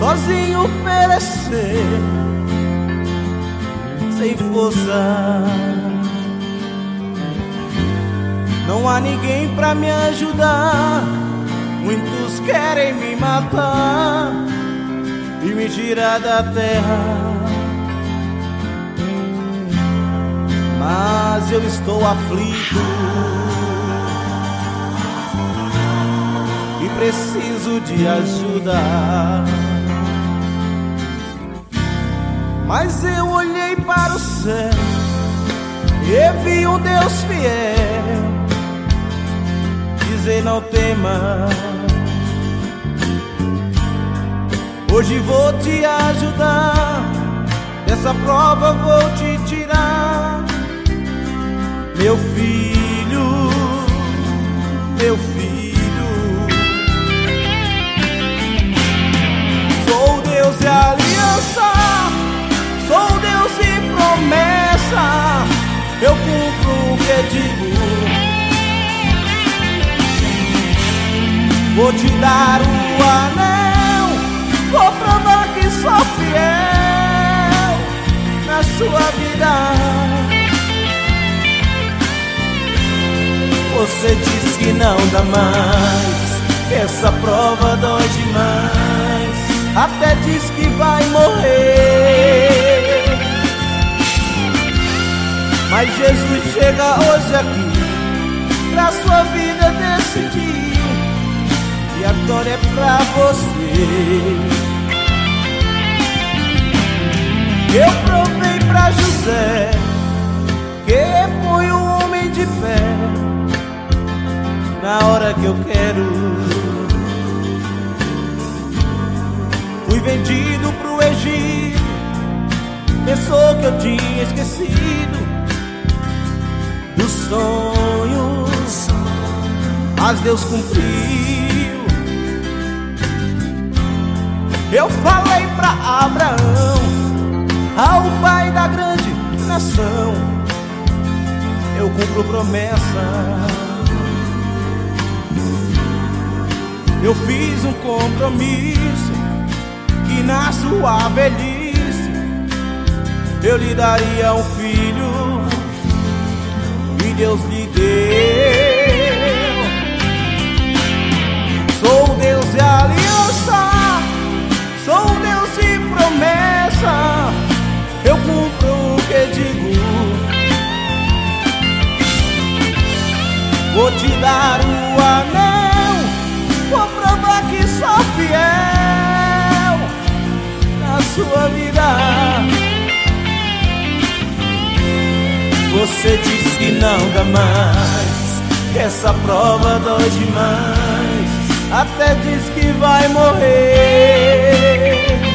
sozinho perecer, sem força. Não há ninguém pra me ajudar. Muitos querem me matar e me tirar da terra, mas eu estou aflito e preciso de ajuda. Mas eu olhei para o céu e vi um Deus fiel dizer: não tema, hoje vou te ajudar, dessa prova vou te tirar. Meu filho, meu filho, sou Deus de aliança, sou Deus de promessa, eu cumpro o que digo. Vou te dar o anel, vou provar que sou fiel na sua vida. Você diz que não dá mais, que essa prova dói demais, até diz que vai morrer. Mas Jesus chega hoje aqui pra sua vida decidir, e a glória é pra você. Eu provei pra José que foi um homem de fé na hora que eu quero. Fui vendido pro Egito, pensou que eu tinha esquecido dos sonhos, mas Deus cumpriu. Eu falei pra Abraão, ao pai da grande nação, eu cumpro promessa. Eu fiz um compromisso que na sua velhice eu lhe daria um filho, e Deus lhe deu. Sou Deus de aliança, sou Deus de promessa, eu cumpro o que digo. Vou te dar o anel, vou provar que sou fiel na sua vida. Você diz que não dá mais, que essa prova dói demais, até diz que vai morrer.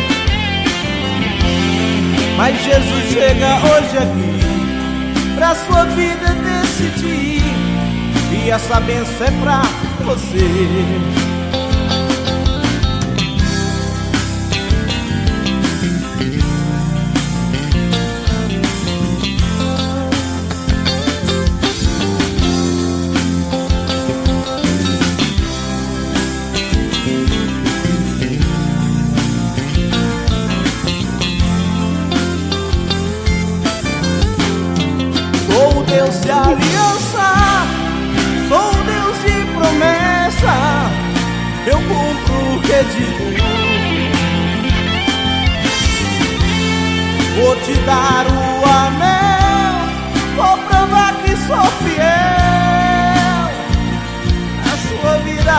Mas Jesus chega hoje aqui pra sua vida decidir, e essa bênção é pra você. Sou Deus de aliança, sou Deus de promessa, eu cumpro o que digo. Vou te dar o anel, vou provar que sou fiel na sua vida.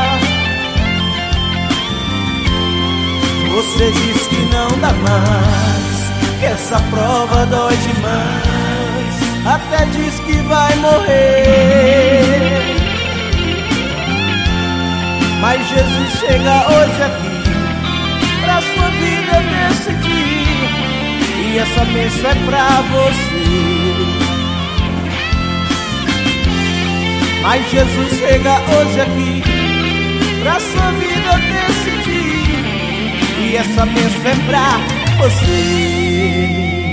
Você diz que não dá mais, que essa prova dói demais, até diz que vai morrer. Mas Jesus chega hoje aqui pra sua vida decidir, e essa bênção é pra você. Mas Jesus chega hoje aqui pra sua vida decidir, e essa bênção é pra você.